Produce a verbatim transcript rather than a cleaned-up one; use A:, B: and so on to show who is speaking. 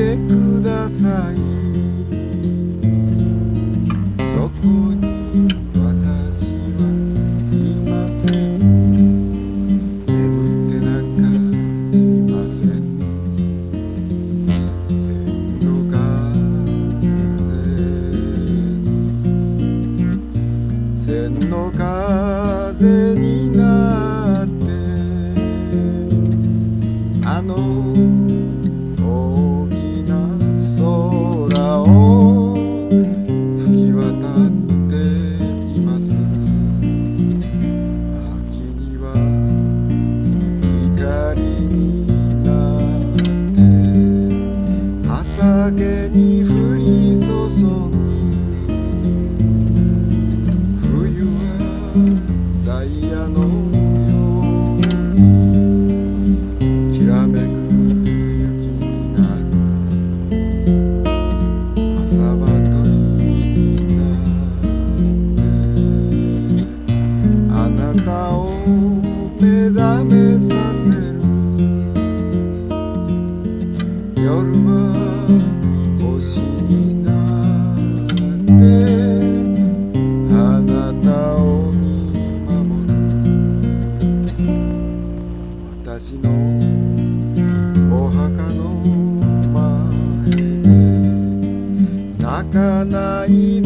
A: てください。そこに私はいません。眠ってなんかいません。千の風に千の風になってあの大きな空を吹き渡っています。秋には光になって畑に降り注ぐ。冬はダイヤのようにきらめくあなたを目覚めさせる。夜は星になってあなたを見守る。私のお墓の前で泣かない